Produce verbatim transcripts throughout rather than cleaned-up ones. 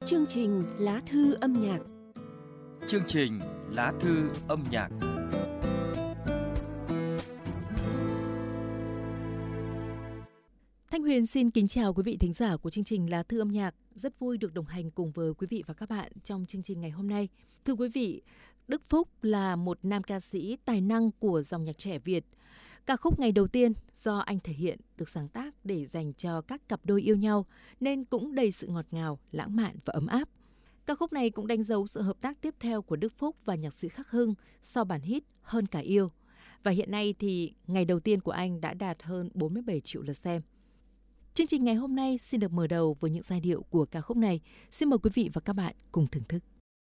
Chương trình Lá thư âm nhạc. Chương trình Lá thư âm nhạc. Thanh Huyền xin kính chào quý vị thính giả của chương trình Lá thư âm nhạc. Rất vui được đồng hành cùng với quý vị và các bạn trong chương trình ngày hôm nay. Thưa quý vị, Đức Phúc là một nam ca sĩ tài năng của dòng nhạc trẻ Việt. Ca khúc Ngày Đầu Tiên do anh thể hiện được sáng tác để dành cho các cặp đôi yêu nhau nên cũng đầy sự ngọt ngào, lãng mạn và ấm áp. Ca khúc này cũng đánh dấu sự hợp tác tiếp theo của Đức Phúc và nhạc sĩ Khắc Hưng sau bản hit Hơn Cả Yêu. Và hiện nay thì Ngày Đầu Tiên của anh đã đạt hơn bốn mươi bảy triệu lượt xem. Chương trình ngày hôm nay xin được mở đầu với những giai điệu của ca khúc này. Xin mời quý vị và các bạn cùng thưởng thức.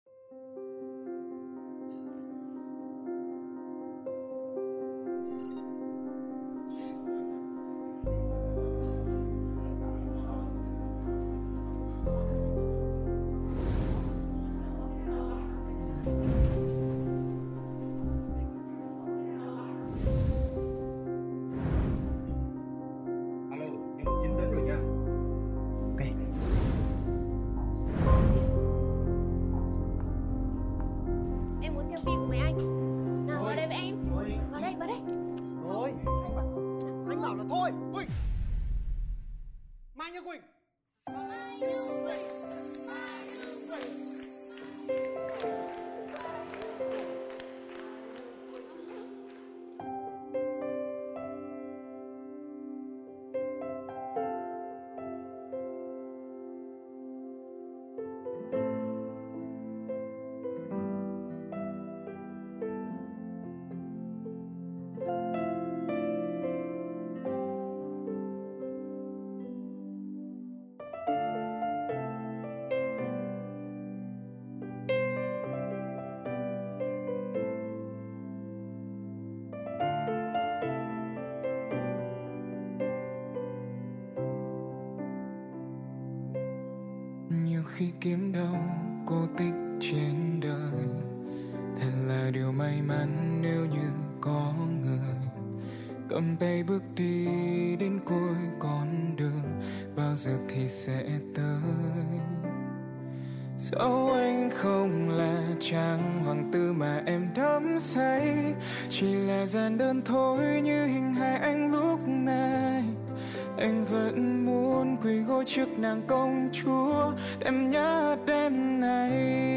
Nhiều khi kiếm đâu cô tích trên đời, thật là điều may mắn nếu như có người cầm tay bước đi đến cuối con đường, bao giờ thì sẽ tới. Dẫu anh không là chàng hoàng tử mà em đắm say, chỉ là gian đơn thôi như hình hài anh lúc này. Anh vẫn muốn quỳ gối trước nàng công chúa, em nhớ đêm này.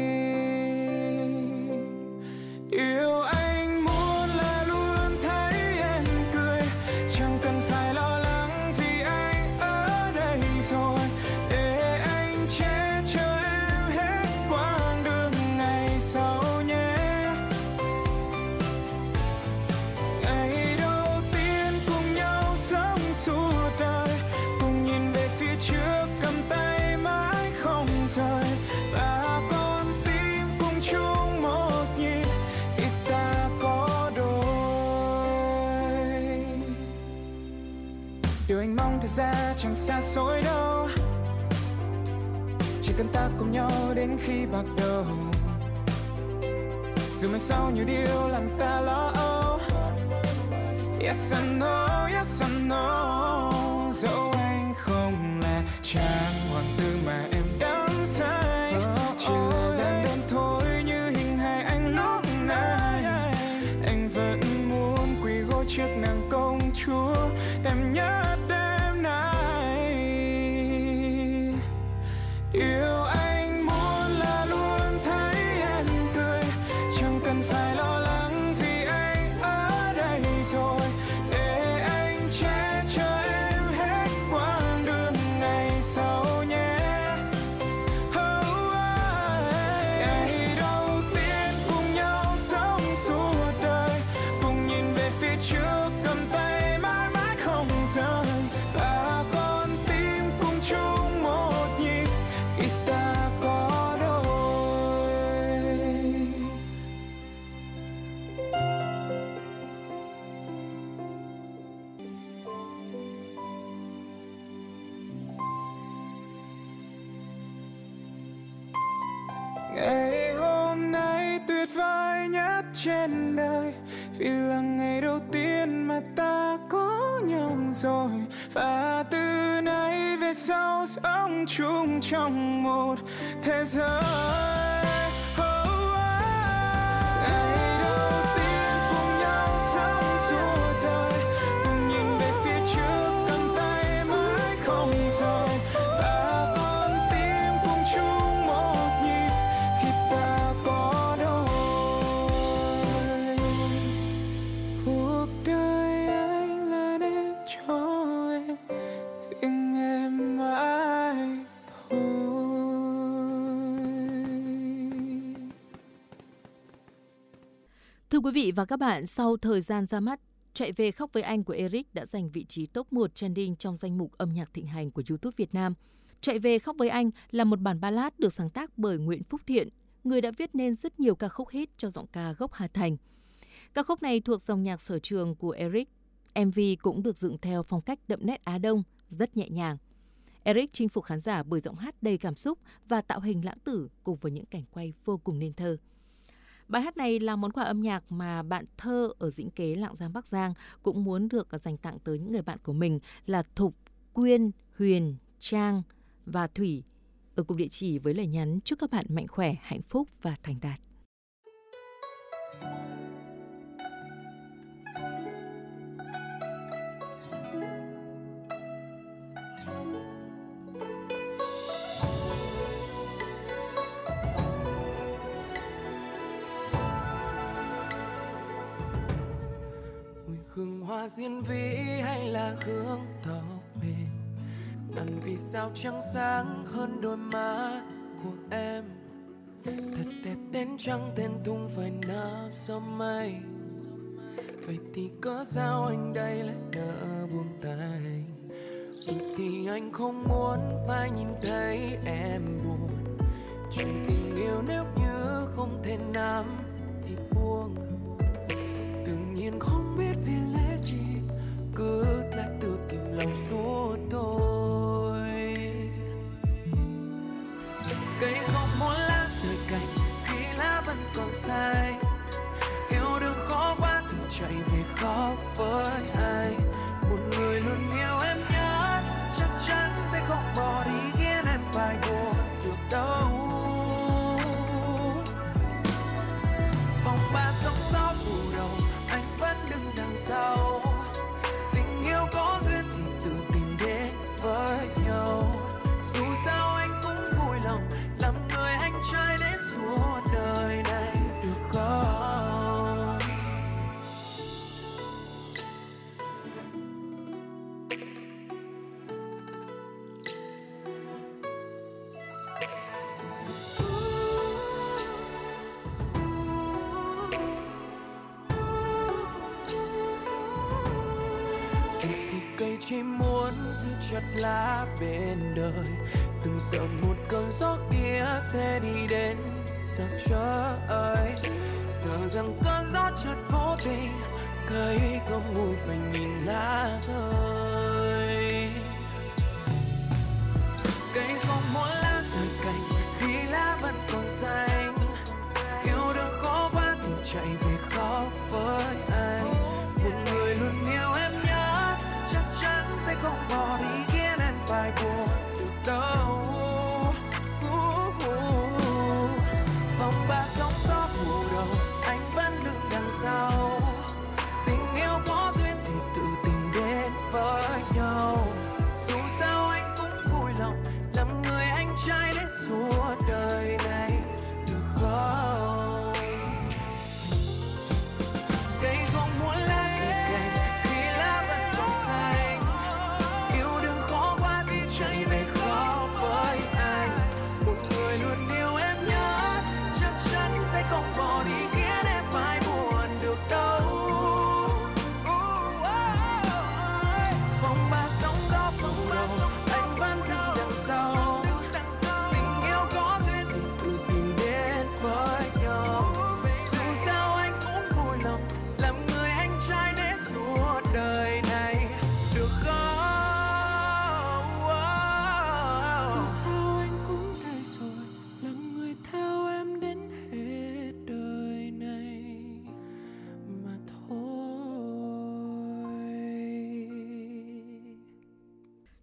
Điều anh muốn là luôn thấy em cười, chẳng cần phải lo lắng vì anh ở đây rồi, để anh che chở em hết quãng đường ngày sau nhé. Ngày đầu tiên cùng nhau sống suốt đời, cùng nhìn về phía trước cầm tay mãi không rời, và con tim cùng chung một nhịp khi ta có đôi. Điều anh mong thật ra chẳng xa xôi đâu, chỉ cần ta cùng nhau đến khi bạc đầu. Dù mai sau nhiều điều làm ta lo âu, yes I know, yes I know. Dẫu anh không là chàng hoàng tử mà em đắm say, chỉ là gian đơn thôi như hình hài anh lúc này. Anh vẫn muốn quỳ gối trước nàng công chúa, em nhớ đêm nay. Điều anh muốn là luôn thấy em cười, chẳng cần phải lo lắng vì anh ở đây rồi, để anh che chở em hết quãng đường ngày sau nhé. Oh, oh. Ngày đầu tiên cùng nhau sống suốt đời, cùng nhìn về phía trước cầm tay mãi mãi không rời, và con tim cùng chung một nhịp khi ta có đôi. Ngày hôm nay tuyệt vời nhất trên đời, vì là ngày đầu tiên mà ta có nhau không rồi, và từ nay về sau sống chung trong một thế giới. Thưa quý vị và các bạn, sau thời gian ra mắt, Chạy về khóc với anh của Eric đã giành vị trí top một trending trong danh mục âm nhạc thịnh hành của YouTube Việt Nam. Chạy về khóc với anh là một bản ballad được sáng tác bởi Nguyễn Phúc Thiện, người đã viết nên rất nhiều ca khúc hit cho giọng ca gốc Hà Thành. Ca khúc này thuộc dòng nhạc sở trường của Eric. em vê cũng được dựng theo phong cách đậm nét Á Đông, rất nhẹ nhàng. Eric chinh phục khán giả bởi giọng hát đầy cảm xúc và tạo hình lãng tử cùng với những cảnh quay vô cùng nên thơ. Bài hát này là món quà âm nhạc mà bạn thơ ở Dĩnh Kế, Lạng Giang, Bắc Giang cũng muốn được dành tặng tới những người bạn của mình là Thục, Quyên, Huyền, Trang và Thủy, ở cùng địa chỉ với lời nhắn chúc các bạn mạnh khỏe, hạnh phúc và thành đạt. Hương hoa diên vĩ hay là hương tóc mềm, ngần vì sao trắng sáng hơn đôi má của em. Thật đẹp đến trăng tên tung phải nấp sau mây. Vậy thì cớ sao anh đây lại nỡ buông tay? Vậy thì anh không muốn phải nhìn thấy em buồn. Chuyện tình yêu nếu như không thể nắm thì buông. Tự nhiên không biết vì lẽ gì cứ lại tự kìm lòng suốt thôi. Cây không muốn lá rời cành khi lá vẫn còn xanh. Yêu đương khó quá thì chạy về khóc với anh. Một người luôn yêu em nhất chắc chắn sẽ không bỏ đi khiến em phải buồn được đâu. Vòng ba sóng gió phủ đầu anh vẫn đứng đằng sau. Tình yêu có duyên thì tự tìm đến với nhau. Dù sao anh cũng vui lòng làm người anh trai để suốt đời này được không? Cây chỉ muốn giữ chặt lá bên đời, từng sợ một cơn gió kia sẽ đi đến sao trời. Sợ rằng cơn gió chợt vô tình cây không nguôi phải nhìn lá rơi. Cây không muốn lá rời cành khi lá vẫn còn xanh. Yêu đương khó quá thì chạy về khóc với anh. Một người luôn yêu em nhất chắc chắn sẽ không bỏ đi khiến em phải buồn được đâu. Vòng ba sóng gió phủ đầu anh vẫn đứng đằng sau. Tình yêu có duyên thì tự tìm đến với nhau. Dù sao anh cũng vui lòng làm người anh trai đến suốt đời này được không? Cây không muốn lá rời cành khi lá vẫn còn xanh. Yêu đương khó quá thì chạy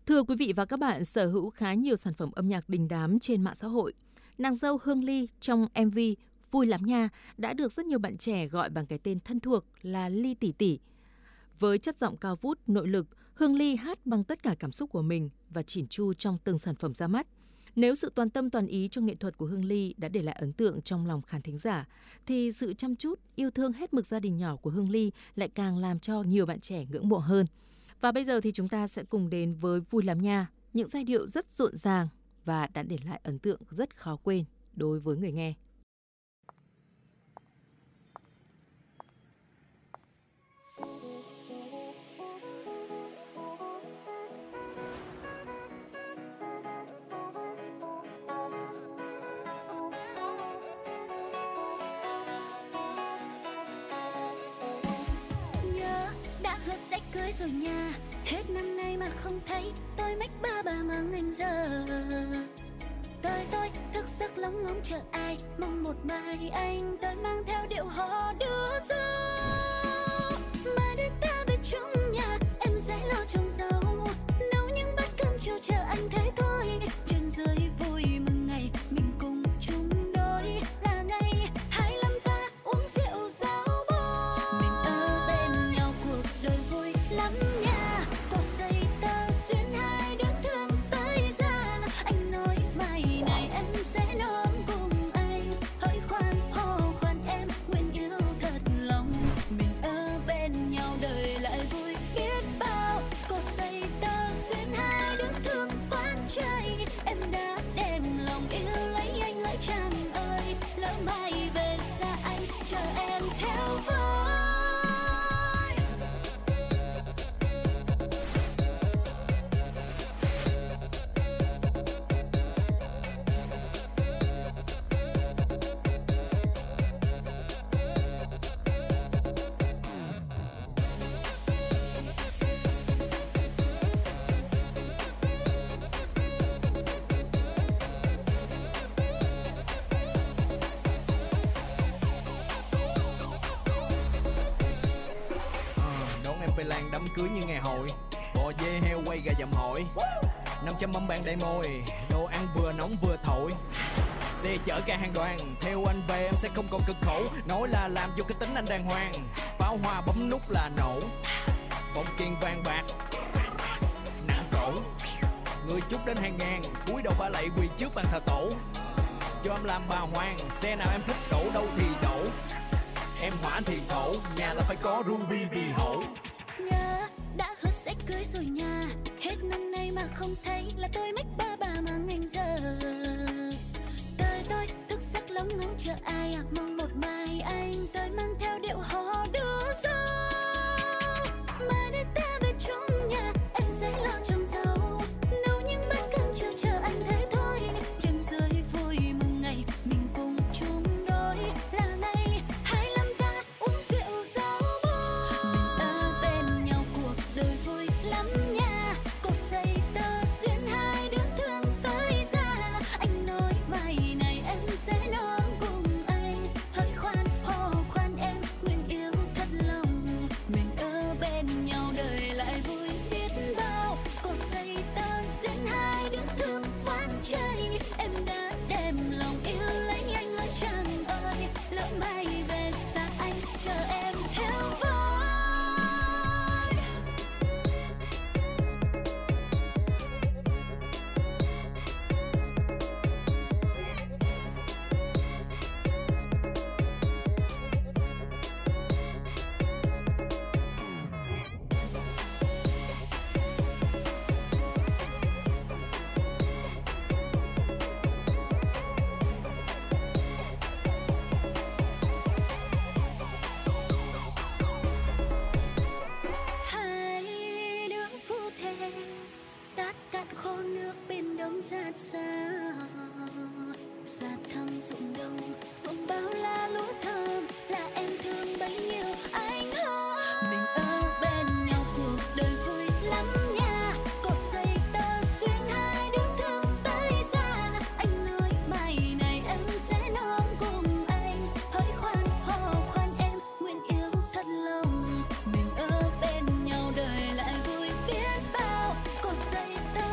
Thưa quý vị và các bạn, sở hữu khá nhiều sản phẩm âm nhạc đình đám trên mạng xã hội. Nàng dâu Hương Ly trong em vê Vui Lắm Nha đã được rất nhiều bạn trẻ gọi bằng cái tên thân thuộc là Ly tỷ tỷ. Với chất giọng cao vút, nội lực, Hương Ly hát bằng tất cả cảm xúc của mình và chỉn chu trong từng sản phẩm ra mắt. Nếu sự toàn tâm toàn ý cho nghệ thuật của Hương Ly đã để lại ấn tượng trong lòng khán thính giả, thì sự chăm chút, yêu thương hết mực gia đình nhỏ của Hương Ly lại càng làm cho nhiều bạn trẻ ngưỡng mộ hơn. Và bây giờ thì chúng ta sẽ cùng đến với Vui Lắm Nha, những giai điệu rất rộn ràng và đã để lại ấn tượng rất khó quên đối với người nghe. Cưới rồi nha, hết năm nay mà không thấy tôi mách ba bà mang anh giờ. Tôi tôi thức giấc lóng ngóng chờ ai, mong một mai anh tôi mang theo điệu hò đưa dâu. Mà để ta về chung nhà, em sẽ lo trồng rau, nấu những bát cơm chiều chờ anh thấy thôi. Trên dưới vui mừng ngày mình cùng chung đôi, là ngày hai mươi lăm ta uống rượu rau bò. Mình ở bên nhau cuộc đời vui lắm nha, cột dây tơ xuyên hai đứa thương tới già. Anh nói mai này em sẽ nôm cùng anh, hơi khoan hò khoan em nguyện yêu thật lòng. Mình ở bên nhau đời lại vui biết bao, cột dây tơ xuyên hai đứa thương quán chơi. Em đã đem lòng yêu lấy anh hỡi chàng ơi, lỡ mai về xa anh chờ em theo với. Về làng đám cưới như ngày hội, bò dê heo quay gà dầm hội, năm trăm mâm bàn đầy môi, đồ ăn vừa nóng vừa thổi. Xe chở cả hàng đoàn, theo anh về em sẽ không còn cực khổ. Nói là làm vô cái tính anh đàng hoàng, pháo hoa bấm nút là nổ. Bóng kiên vàng bạc, nặng cổ, người chúc đến hàng ngàn, cúi đầu ba lạy quỳ trước bàn thờ tổ. Cho em làm bà hoàng, xe nào em thích đổ đâu thì đổ. Em hỏa thì thổ, nhà là phải có ruby bì hổ. Nhớ đã hứa sẽ cưới rồi nha, hết năm nay mà không thấy là tôi mách ba bà mang anh giờ. Tôi tôi thức giấc lóng ngóng chờ ai à, mong một mai anh tôi mang theo điệu hò đưa dâu. Mà để ta về chung nhà, em sẽ lo trồng rau, nấu những bát cơm chiều chờ anh thấy thôi. Trên dưới vui mừng ngày mình cùng chung đôi, là ngày hai mươi lăm ta uống rượu rau bò. Mình ở bên nhau cuộc đời vui lắm nha, cột dây tơ xuyên hai đứa thương tới già. Anh nói mai này em sẽ nôm cùng anh, hơi khoan hò khoan em nguyện yêu thật lòng. Mình ở bên nhau đời lại vui biết bao, cột dây tơ xuyên hai đứa thương quán chơi. Em đã đem lòng yêu lấy anh ơi chàng ơi, lỡ mai về xa anh chờ em theo với. Hai đứa phu thề tát cạn khô nước bên đông giạt xa, giạt thăm ruộng đông ruộng bao la lúa thơm, là em thương bấy nhiêu anh hơn. Mình ở bên nhau cuộc đời vui lắm nha, cột dây tơ xuyên hai đứa thương tới già. Anh nói mai này em sẽ nôm cùng anh, hơi khoan hò khoan em nguyện yêu thật lòng. Mình ở bên nhau đời lại vui biết bao, cột dây tơ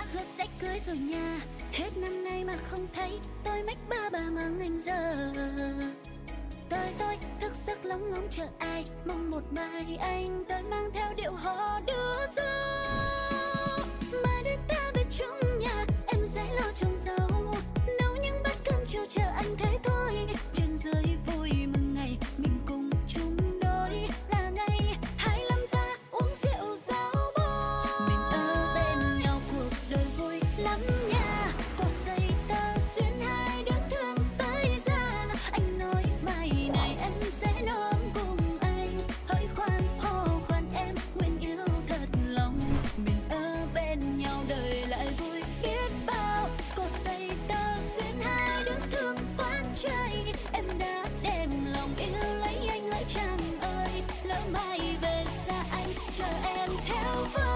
hứa sẽ cưới rồi nha. Hết năm nay mà không thấy, tôi mách ba bà mang anh giờ. Tôi tôi thức giấc lóng ngóng chờ ai, mong một mai anh tới mang theo điệu hò đưa dâu. Mai đến ta về chung nhà, em sẽ lo trồng rau, nấu những bát cơm chiều chờ anh thế thôi. Trên dưới vui mừng ngày mình cùng chung đôi, là ngày hai lăm ta uống rượu rau bò. Mình ở bên nhau cuộc đời vui lắm nha. Cột dây tơ xuyên hai đứa thương tới ra. Anh nói mai này em sẽ nôm cùng anh, hỡi khoan hò khoan em nguyện yêu thật lòng. Mình ở bên nhau đời lại vui biết bao. Cột dây tơ xuyên hai đứa thương quán chơi. Em đã đem lòng yêu lấy anh hỡi chàng ơi. Lỡ mai về xa anh chờ em theo với.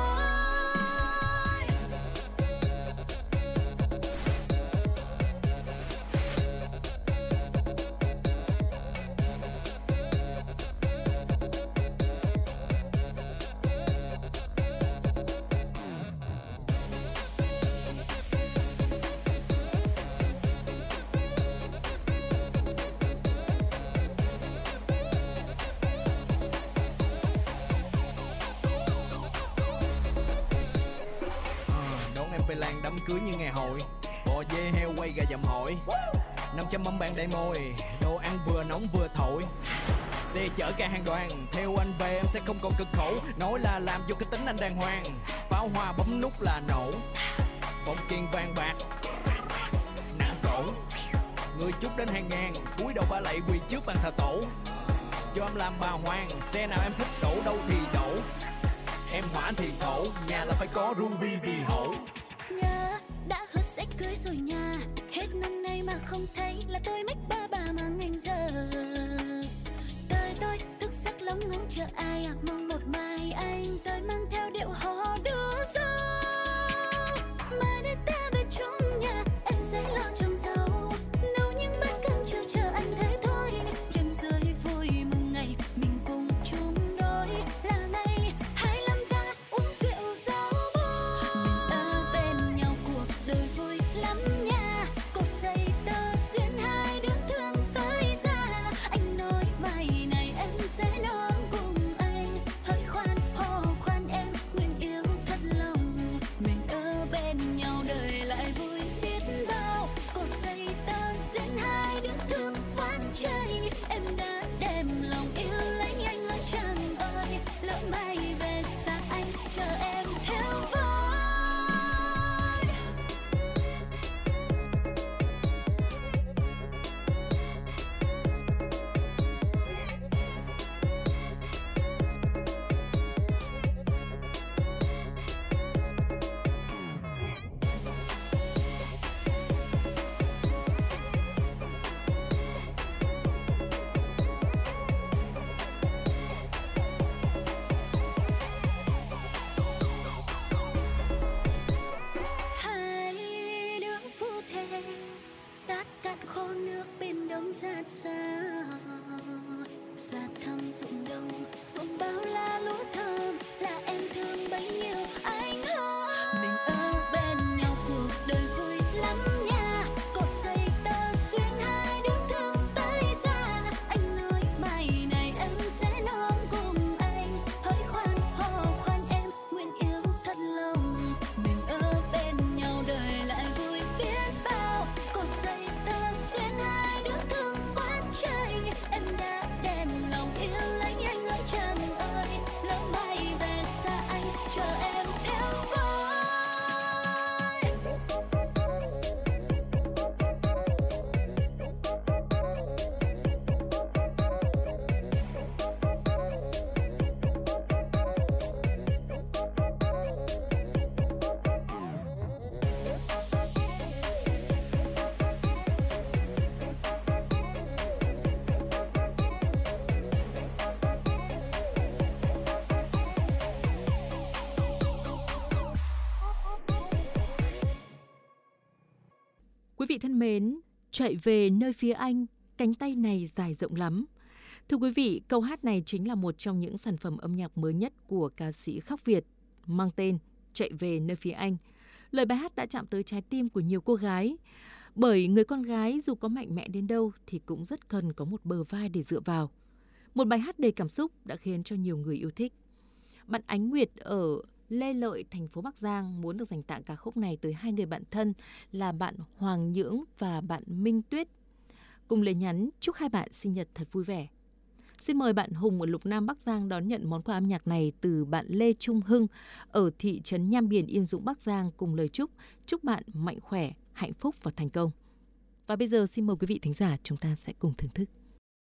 Đón em về làng đám cưới như ngày hội, bò dê heo quay gà dầm hỏi. Năm trăm mâm bàn đầy môi, đồ ăn vừa nóng vừa thổi. Xe chở cả hàng đoàn, theo anh về em sẽ không còn cực khổ. Nói là làm vô cái tính anh đàng hoàng, pháo hoa bấm nút là nổ. Bóng kiên vàng bạc, nặng cổ. Người chúc đến hàng ngàn, cúi đầu ba lạy quỳ trước bàn thờ tổ. Cho em làm bà hoàng, xe nào em thích đổ đâu thì đổ. Em hỏa thì thổ, nhà là phải có ruby bì hổ. Nhớ đã hứa sẽ cưới rồi nha. Hết năm nay mà không thấy, là tôi mách ba bà mang anh giờ. Tôi tôi thức giấc lóng ngóng chờ ai, à mong một mai anh tới mang theo điệu hò đưa dâu. Mai đến ta về chung nhà, em sẽ lo trồng rau, nấu những bát cơm chiều chờ anh thế thôi. Trên dưới vui mừng ngày mình cùng chung đôi, là ngày hai lăm ta uống rượu rau bò. Mình ở bên nhau cuộc đời vui lắm nha. Cột dây tơ xuyên hai đứa thương tới ra. Anh nói mai này em sẽ nôm cùng anh, hỡi khoan hò khoan em nguyện yêu thật lòng. Mình ở bên nhau đời lại vui biết bao. Cột dây tơ xuyên hai đứa thương quán chơi. Em đã đem lòng yêu lấy anh hỡi chàng ơi. Lỡ mai về xa anh chờ em theo với. Hai đứa phu thê tát cạn khô nước bên đông rát xa. Xa thăm ruộng đông, ruộng bao la lúa thơm, là em thương bấy nhiêu anh hơn. Mình ở bên nhau cuộc đời vui lắm nha. Cột dây tơ xuyên hai đứa thương tới ra. Anh nói mai này em sẽ nôm cùng anh, hỡi khoan hò khoan em nguyện yêu thật lòng. Mình ở bên nhau đời lại vui biết bao. Cột dây tơ xuyên hai đứa thương quán chơi. Em đã đem lòng yêu lấy anh hỡi chàng ơi. Lỡ mai về xa anh chờ em theo với. Quý vị thân mến, chạy về nơi phía anh, cánh tay này dài rộng lắm. Thưa quý vị, câu hát này chính là một trong những sản phẩm âm nhạc mới nhất của ca sĩ Khắc Việt, mang tên Chạy về nơi phía anh. Lời bài hát đã chạm tới trái tim của nhiều cô gái. Bởi người con gái dù có mạnh mẽ đến đâu thì cũng rất cần có một bờ vai để dựa vào. Một bài hát đầy cảm xúc đã khiến cho nhiều người yêu thích. Bạn Ánh Nguyệt ở Lê Lợi, thành phố Bắc Giang muốn được dành tặng ca khúc này tới hai người bạn thân là bạn Hoàng Nhưỡng và bạn Minh Tuyết. Cùng lời nhắn chúc hai bạn sinh nhật thật vui vẻ. Xin mời bạn Hùng ở Lục Nam Bắc Giang đón nhận món quà âm nhạc này từ bạn Lê Trung Hưng ở thị trấn Nham Biển, Yên Dũng, Bắc Giang cùng lời chúc chúc bạn mạnh khỏe, hạnh phúc và thành công. Và bây giờ xin mời quý vị thính giả chúng ta sẽ cùng thưởng thức.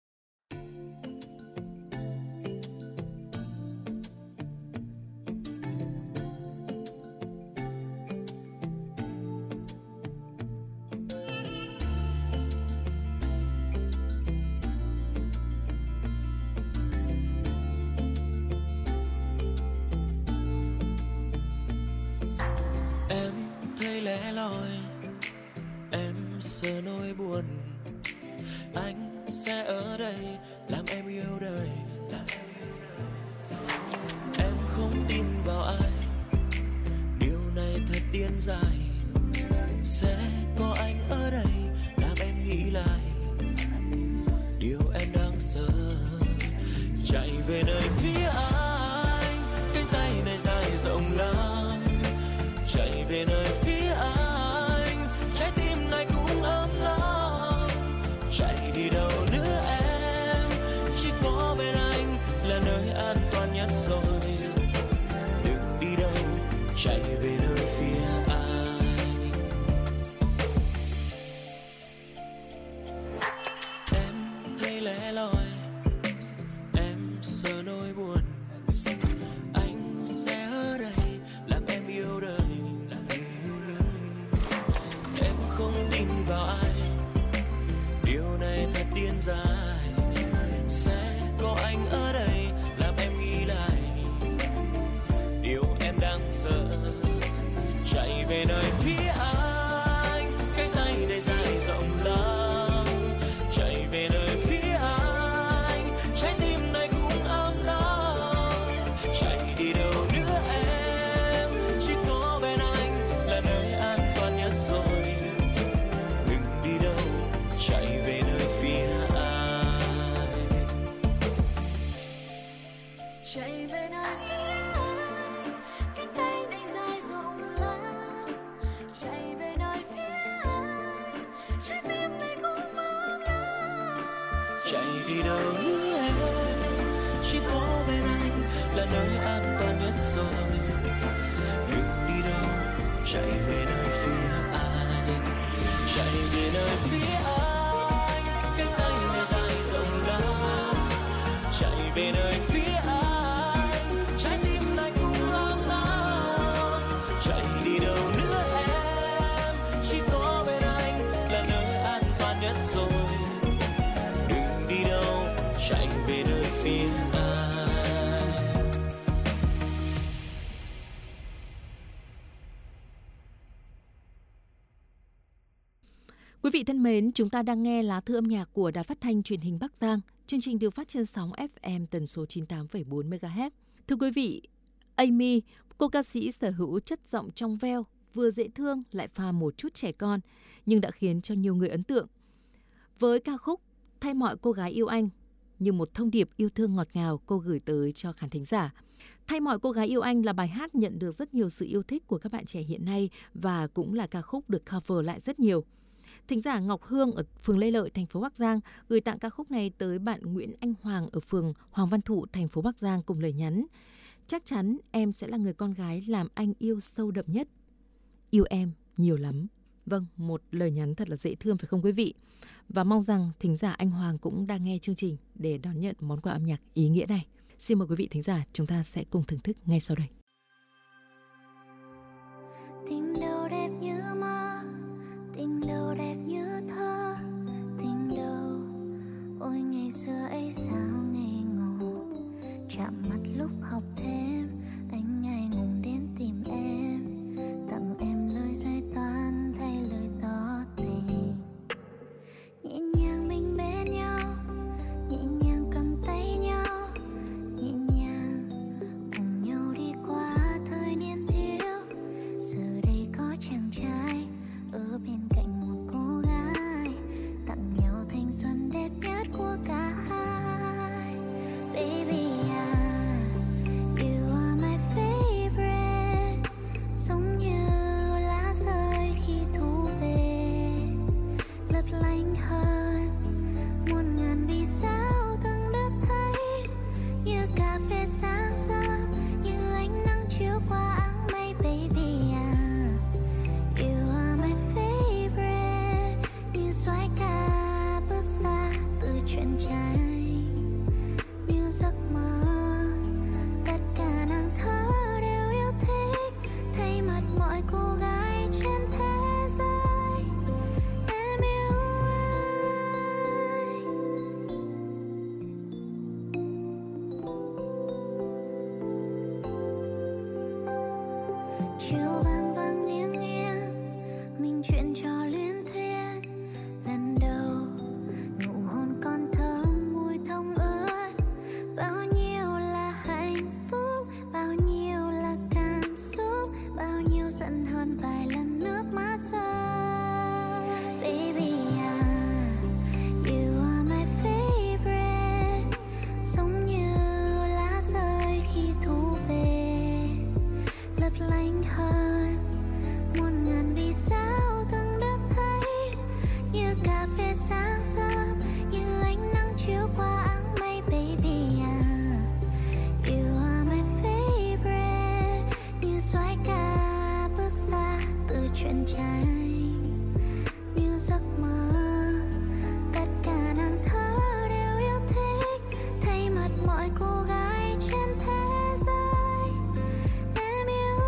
Lẻ loi em sợ nỗi buồn, anh sẽ ở đây làm em yêu đời. Em không tin vào ai, điều này thật điên dại. Sẽ có anh ở đây làm em nghĩ lại điều em đang sợ. Chạy về nơi phía anh, cánh tay này dài rộng lắm. Chạy về nơi phía anh, trái tim này cũng ấm lắm. Chạy đi đâu nữa em, chỉ có bên anh là nơi an toàn nhất rồi. Đừng đi đâu, chạy về nơi phía anh. Em thấy lẻ loi, em sợ nỗi buồn, anh sẽ ở đây làm em yêu đời. Không tin vào ai, điều này thật điên dại. Sẽ có anh ở đây làm em nghĩ lại điều em đang sợ. Chạy về nơi phía anh, cánh tay này dài rộng lắm. Chạy về nơi phía anh, trái tim này cũng ấm lắm. Chạy đi đâu nữa em, chỉ có bên anh là nơi an toàn nhất rồi. Chạy về nơi phía anh, chạy về nơi phía anh, cánh tay này dài rộng lắm. Chạy về nơi phía anh, trái tim này cũng ấm lắm. Chạy đi đâu nữa em, chỉ có bên anh là nơi an toàn nhất rồi. Đừng đi đâu, chạy về nơi phía anh. Chạy về nơi phía anh, cánh tay này dài rộng lắm. Chạy về nơi phía anh, trái tim này cũng ấm lắm. Chạy đi đâu nữa em, chỉ có bên anh là nơi an toàn nhất rồi. Đừng đi đâu, chạy về nơi phía anh. Quý vị thân mến, chúng ta đang nghe lá thư âm nhạc của Đài Phát thanh Truyền hình Bắc Giang. Chương trình được phát trên sóng ép em tần số chín mươi tám phẩy bốn mê ga héc. Thưa quý vị, Amy, cô ca sĩ sở hữu chất giọng trong veo, vừa dễ thương lại pha một chút trẻ con, nhưng đã khiến cho nhiều người ấn tượng. Với ca khúc Thay mọi cô gái yêu anh, như một thông điệp yêu thương ngọt ngào cô gửi tới cho khán thính giả. Thay mọi cô gái yêu anh là bài hát nhận được rất nhiều sự yêu thích của các bạn trẻ hiện nay và cũng là ca khúc được cover lại rất nhiều. Thính giả Ngọc Hương ở phường Lê Lợi, thành phố Bắc Giang gửi tặng ca khúc này tới bạn Nguyễn Anh Hoàng ở phường Hoàng Văn Thụ, thành phố Bắc Giang cùng lời nhắn: chắc chắn em sẽ là người con gái làm anh yêu sâu đậm nhất. Yêu em nhiều lắm. Vâng, một lời nhắn thật là dễ thương phải không quý vị? Và mong rằng thính giả Anh Hoàng cũng đang nghe chương trình để đón nhận món quà âm nhạc ý nghĩa này. Xin mời quý vị thính giả chúng ta sẽ cùng thưởng thức ngay sau đây. Tình đâu đẹp như mơ, tình đâu đẹp như thơ, tình đâu ôi ngày xưa ấy sao ngây ngô. Chạm mắt lúc học thêm, anh ngại ngùng đến tìm em, tặng em lời giải toán thay lời tỏ tình. Nhẹ nhàng mình bên nhau, nhẹ nhàng cầm tay nhau, nhẹ nhàng cùng nhau đi qua thời niên thiếu. Giờ đây có giấc mơ. Tất cả nàng thơ đều yêu thích thay mặt mọi cô gái trên thế giới. Em yêu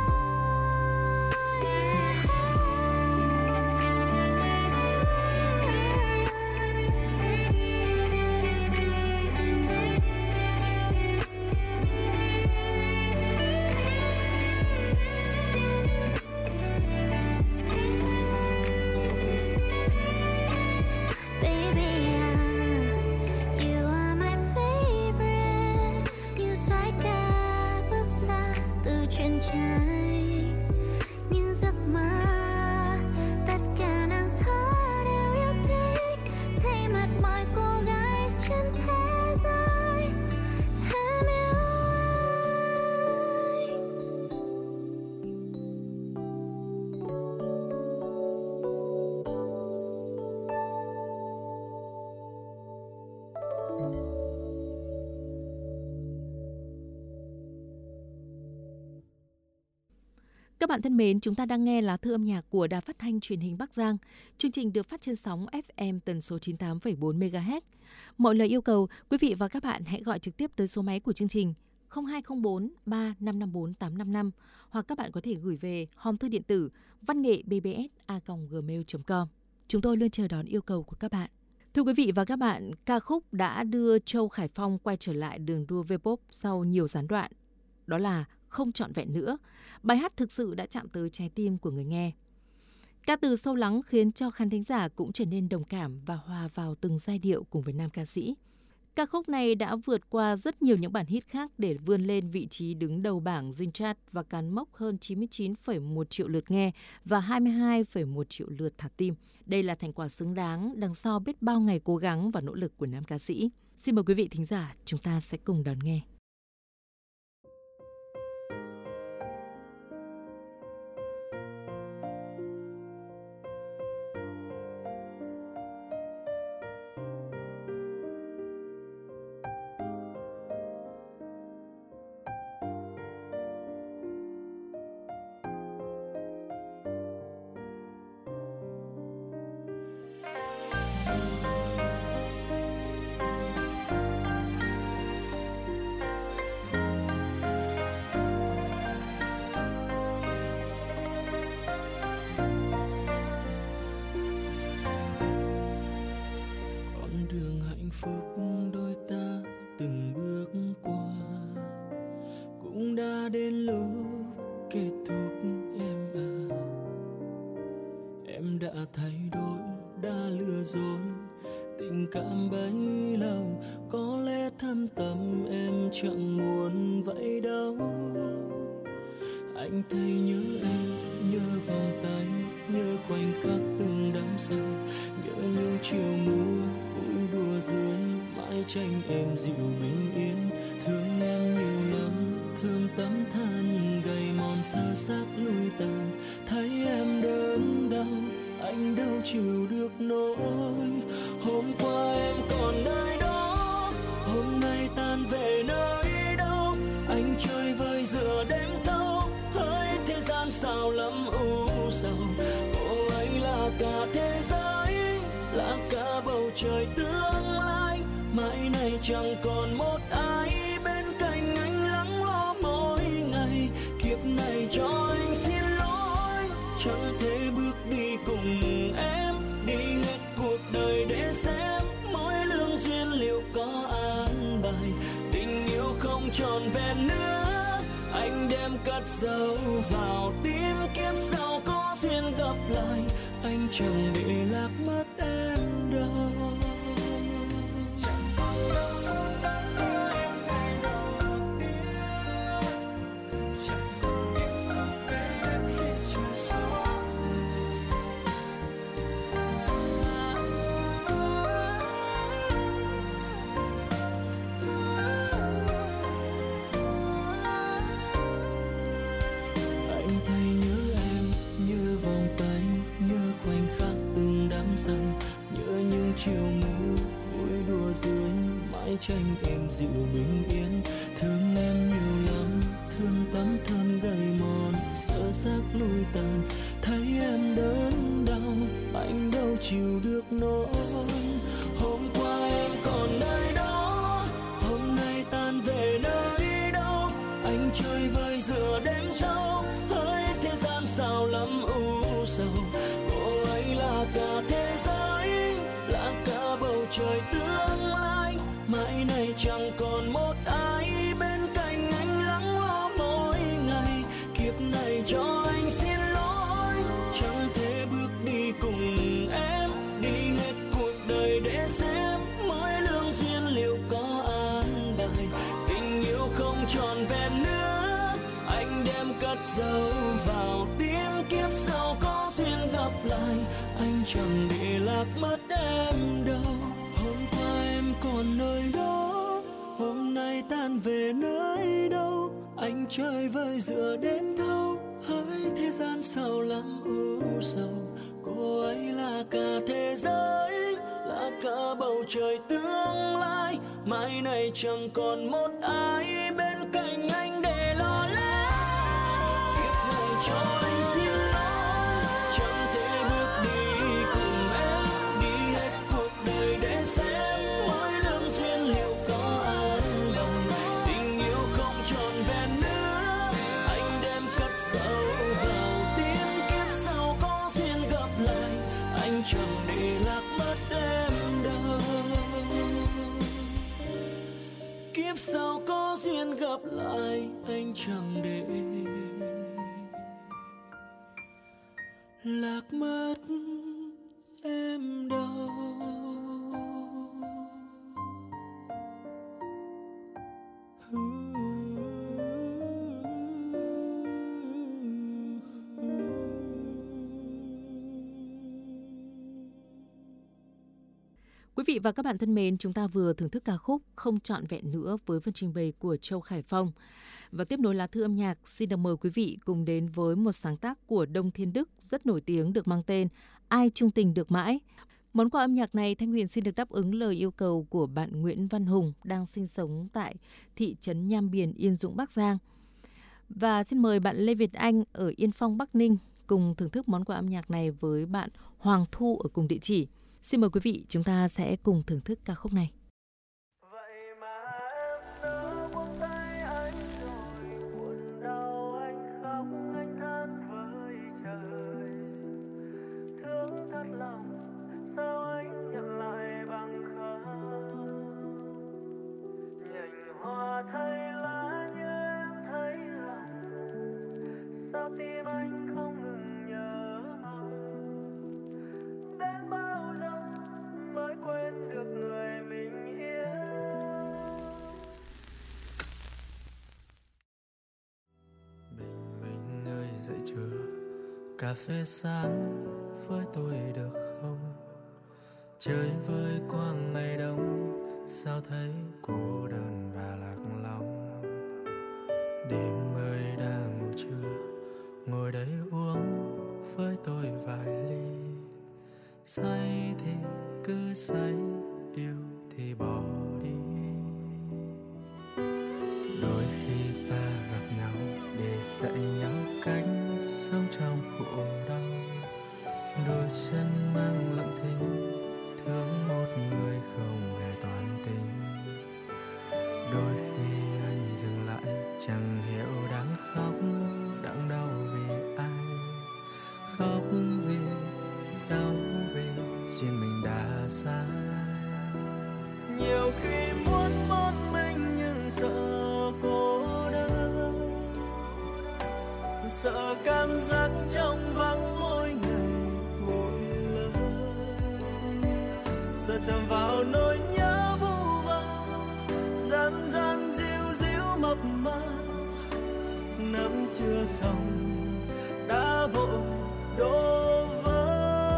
Các bạn thân mến, chúng ta đang nghe lá thư âm nhạc của Đài Phát thanh Truyền hình Bắc Giang. Chương trình được phát trên sóng ép em tần số chín mươi tám phẩy bốn mê ga héc. Mọi lời yêu cầu, quý vị và các bạn hãy gọi trực tiếp tới số máy của chương trình không hai không bốn ba năm năm bốn tám năm năm hoặc các bạn có thể gửi về hòm thư điện tử văn nghệ b b s a còng gmail chấm com. Chúng tôi luôn chờ đón yêu cầu của các bạn. Thưa quý vị và các bạn, ca khúc đã đưa Châu Khải Phong quay trở lại đường đua V-pop sau nhiều gián đoạn. Đó là Không trọn vẹn nữa. Bài hát thực sự đã chạm tới trái tim của người nghe. Ca từ sâu lắng khiến cho khán thính giả cũng trở nên đồng cảm và hòa vào từng giai điệu cùng với nam ca sĩ. Ca khúc này đã vượt qua rất nhiều những bản hit khác để vươn lên vị trí đứng đầu bảng Zing Chart và cán mốc hơn chín mươi chín phẩy một triệu lượt nghe và hai mươi hai phẩy một triệu lượt thả tim. Đây là thành quả xứng đáng đằng sau biết bao ngày cố gắng và nỗ lực của nam ca sĩ. Xin mời quý vị thính giả, chúng ta sẽ cùng đón nghe. Chẳng còn một ai bên cạnh anh lắng lo mỗi ngày. Kiếp này cho anh xin lỗi, chẳng thể bước đi cùng em, đi hết cuộc đời để xem mỗi lương duyên liệu có an bài. Tình yêu không trọn vẹn nữa, anh đem cất giấu vào tim. Kiếp sau có duyên gặp lại, anh chẳng bị lạc mất em đâu. Chiều mưa vui đùa dưới mái tranh em dịu bình yên. Thương em nhiều lắm, thương tấm thân gầy mòn, sơ xác lui tàn. Thấy em đớn đau, anh đâu chịu được nỗi. Hôm qua em còn nơi đó, hôm nay tan về nơi đâu. Anh chơi vơi giữa đêm thâu, hỡi thế gian sao lắm u sầu. Cô ấy là cả thế giới, là cả bầu trời tương lai. Mãi này chẳng còn một ai bên cạnh anh lắng lo mỗi ngày. Kiếp này cho anh xin lỗi, chẳng thể bước đi cùng em. Đi hết cuộc đời để xem mỗi lương duyên liệu có an bài. Tình yêu không tròn vẹn nữa, anh đem cất giấu vào tim. Kiếp sau có duyên gặp lại, anh chẳng để lạc mất em đâu. Hôm qua em còn nơi đó, hôm nay tan về nơi đâu. Anh chơi vơi giữa đêm thâu, hỡi thế gian sao lắm u sầu. Cô ấy là cả thế giới, là cả bầu trời tương lai. Mai này chẳng còn một ai bên cạnh anh để lo lắng. Kiếp này cho anh xin lỗi, chẳng thể bước đi cùng em. Đi hết cuộc đời để xem mỗi lương duyên liệu có an lòng. Tình yêu không tròn vẹn nữa, anh đem cất giấu vào tim. Kiếp sau có duyên gặp lại, anh chẳng để lạc mất em đâu. Kiếp sau có duyên gặp lại, anh chẳng để lạc mất em đâu. Quý vị và các bạn thân mến, chúng ta vừa thưởng thức ca khúc Không trọn vẹn nữa với phần trình bày của Châu Khải Phong. Và tiếp nối lá thư âm nhạc, xin được mời quý vị cùng đến với một sáng tác của Đông Thiên Đức rất nổi tiếng được mang tên Ai chung tình được mãi. Món quà âm nhạc này Thanh Huyền xin được đáp ứng lời yêu cầu của bạn Nguyễn Văn Hùng đang sinh sống tại thị trấn Nham Biển, Yên Dũng, Bắc Giang. Và xin mời bạn Lê Việt Anh ở Yên Phong, Bắc Ninh cùng thưởng thức món quà âm nhạc này với bạn Hoàng Thu ở cùng địa chỉ. Xin mời quý vị, chúng ta sẽ cùng thưởng thức ca khúc này. Vậy mà em đã buông tay anh rồi, buồn đau anh khóc, anh than với trời. Thương thật lòng, sao anh nhận lại bằng không? Nhành hoa thay lá như em thấy lòng, sao tim anh không ngừng nhớ mong. Đến bao giờ mới quên được người mình yêu. Bình minh ơi dậy chưa, cà phê sáng với tôi được không? Chơi với quang ngày đông, sao thấy cô đơn và lạc lòng. Đêm ơi đã ngủ chưa, ngồi đây uống với tôi vài ly. Say thì cứ say, yêu thì bỏ đi. Đôi khi ta gặp nhau để dạy nhau cách sống trong khổ đau. Đôi chân mang lặng thinh, thương một người không hề toàn tình. Đôi khi anh dừng lại, chẳng hiểu đáng khóc, đáng đau vì ai. Khóc vì đau vì duyên mình đã xa. Nhiều khi muốn một mình nhưng sợ cô đơn, sợ cảm giác trong vắng mỗi ngày mỗi lời. Sợ chạm vào nỗi nhớ vu vơ, gian gian díu díu mập mờ. Nắm chưa xong đã vội đổ vỡ.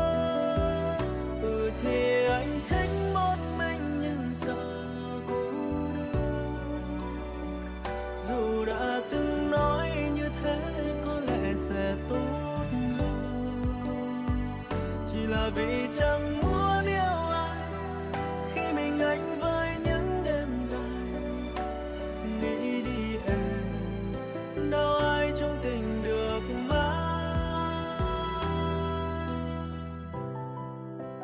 Ừ thì anh thích một mình nhưng sợ cô đơn. Dù đã từng nói như thế có lẽ sẽ tốt hơn, chỉ là vì chẳng muốn yêu ai khi mình anh với những đêm dài. Nghĩ đi em, đâu ai chung tình được mãi.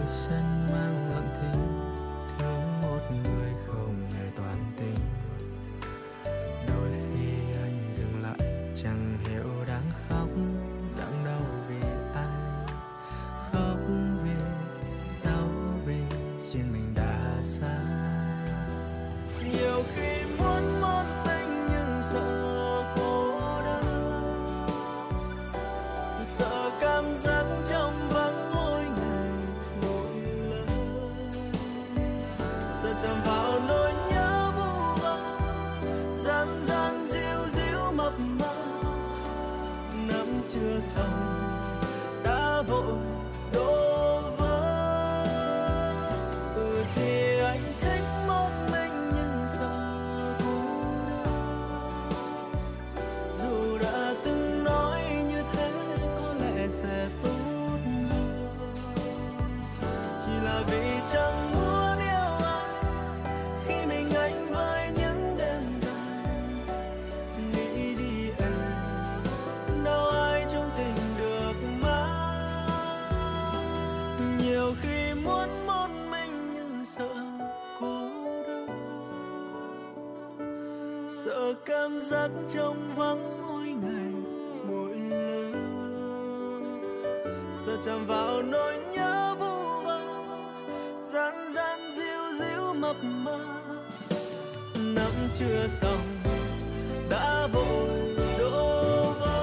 sân mang lặng thinh, thương một người không hề toàn tình. Đôi khi anh dừng lại chẳng hiểu đáng khóc, đáng đau vì ai. Khóc vì đau vì duyên mình đã xa. Nhiều khi muốn một mình nhưng sợ cô đơn, sợ cảm giác trong vắng mỗi ngày mỗi lần, sợ chạm vào nỗi nhớ vu vơ, gian gian díu díu mập mờ, nắm chưa xong đã vội đổ vỡ. Ừ thì anh thích một mình nhưng sợ cô đơn, dù đã từng nói như thế có lẽ sẽ tốt hơn, chỉ là vì chẳng muốn yêu ai khi mình anh với những đêm dài. Nghĩ đi em, đâu ai trong tình được mãi. Nhiều khi muốn một mình nhưng sợ cô đơn, sợ cảm giác trong vắng mỗi ngày mỗi lần, sợ chạm vào nỗi nhớ vu vơ, gian gian díu díu mập mờ, nắm chưa xong đã vội đổ vỡ.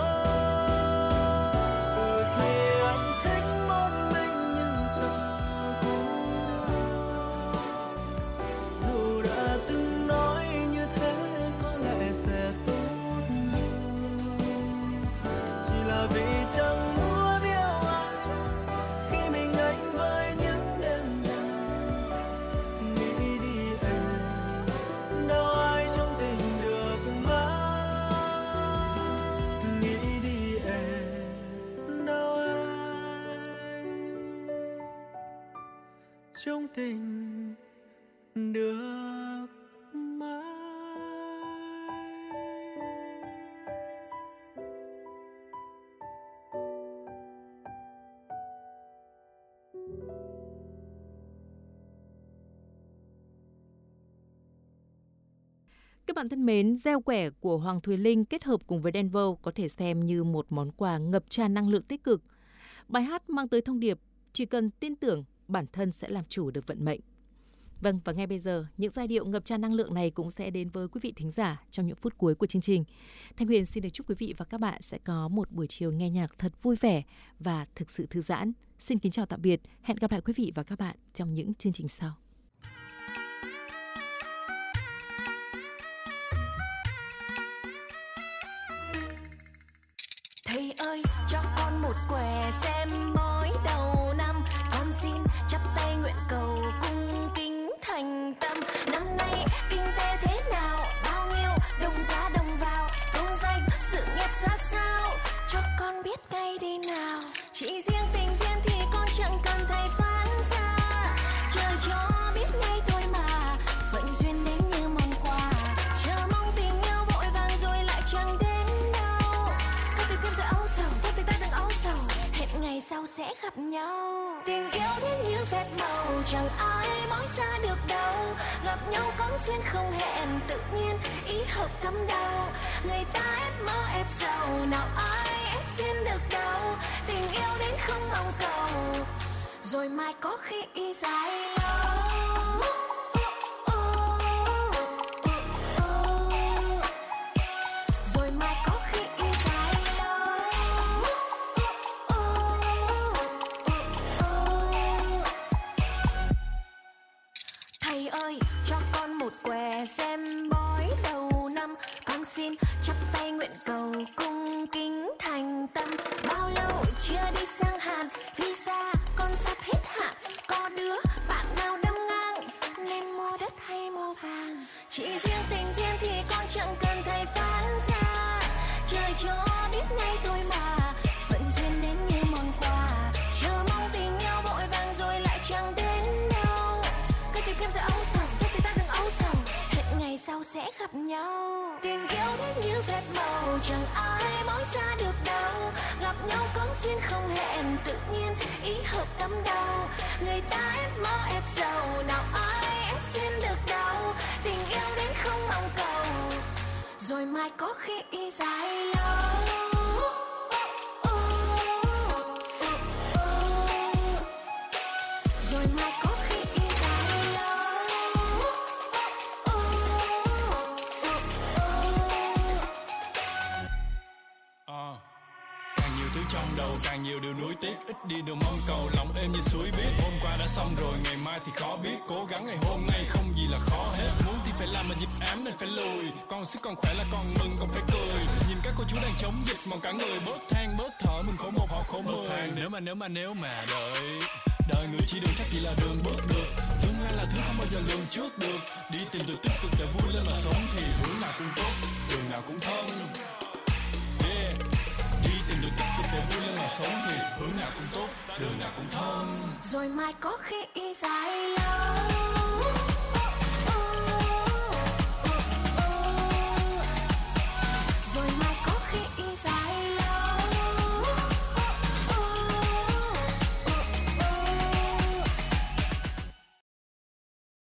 Ừ thì anh thích một mình nhưng sợ cô đơn, dù đã từng nói như thế có lẽ sẽ tốt hơn, chỉ là vì chẳng muốn yêu ai khi mình anh với những đêm dài. Nghĩ đi em, đâu ai trong tình được mãi. Nghĩ đi em, đâu ai trong tình được mãi. Các bạn thân mến, gieo quẻ của Hoàng Thùy Linh kết hợp cùng với Đen Vâu có thể xem như một món quà ngập tràn năng lượng tích cực. Bài hát mang tới thông điệp chỉ cần tin tưởng bản thân sẽ làm chủ được vận mệnh. Vâng, và ngay bây giờ, những giai điệu ngập tràn năng lượng này cũng sẽ đến với quý vị thính giả trong những phút cuối của chương trình. Thanh Huyền xin được chúc quý vị và các bạn sẽ có một buổi chiều nghe nhạc thật vui vẻ và thực sự thư giãn. Xin kính chào tạm biệt, hẹn gặp lại quý vị và các bạn trong những chương trình sau. Thầy ơi, cho con một quẻ xem bói đầu năm. Con xin chắp tay nguyện cầu cung kính thành tâm. Năm nay kinh tế thế nào, bao nhiêu đồng giá đồng vào, công danh sự nghiệp ra sao, cho con biết ngay đi nào. Chỉ riêng tình duyên thì con chẳng cần thầy phán ra, trời cho biết ngay thôi mà, phận duyên đến như món quà, chờ mong tình yêu vội vàng rồi lại chẳng đến đâu. Có tình thêm âu sầu, có tình ta đang âu sầu, hẹn ngày sau sẽ gặp nhau. Tình yêu đến như phép màu, chẳng ai nói ra được đâu, gặp nhau có duyên không hẹn, tự nhiên ý hợp thấm đầu. Người ta ép mơ ép giàu, nào ai ép duyên được đâu. Tình yêu đến không mong cầu, rồi mai có khi y dài lâu. Rồi mai có khi y dài lâu. Thầy ơi, cho con một quẻ xem bói đầu năm. Con xin chắp tay nguyện cầu cung kính thành tâm. Bao lâu chưa đi sang Hàn, visa con sắp hết hạn. Có đứa bạn nào đâm ngang, nên mua đất hay mua vàng. Chỉ riêng tình duyên thì con chẳng cần thầy phán ra, trời cho biết ngay thôi mà, phận duyên đến như món quà, chờ mong tình yêu vội vàng rồi lại chẳng đến đâu. Cái tìm kiếm sẽ âu sầu, cái tình ta đừng âu sầu, hẹn ngày sau sẽ gặp nhau. Tình yêu đến như phép màu, chẳng ai nói ra được đâu, gặp nhau có duyên không hẹn, tự nhiên ý hợp đắm đau. Người ta ép mơ ép giàu, nào ai ép duyên được đâu. Tình yêu đến không mong cầu, rồi mai có khi dài lâu. Rồi mai có khi dài lâu. À, càng nhiều thứ trong đầu, càng nhiều điều nuối tiếc. Ít đi điều mong cầu, lòng êm như suối biết. Hôm qua đã xong rồi, ngày mai thì khó biết. Cố gắng ngày hôm nay không gì là khó hết. Muốn thì phải làm mà dịp ám nên phải lùi. Còn sức còn khỏe là còn mừng còn phải cười. Nhìn các cô chú đang chống dịch mong cả người bớt than bớt thở. Mình khổ một họ khổ mười. Nếu mà nếu mà nếu mà đợi đời người chỉ đường chắc chỉ là đường bước được. Tương lai là thứ không bao giờ lường trước được. Đi tìm từ tích cực để vui lên mà sống thì hướng nào cũng tốt, đường nào cũng thân. Yeah. Đi tìm được tích cực để vui lên mà sống thì hướng nào cũng tốt, đường nào cũng thân. Rồi mai có khi dài lâu.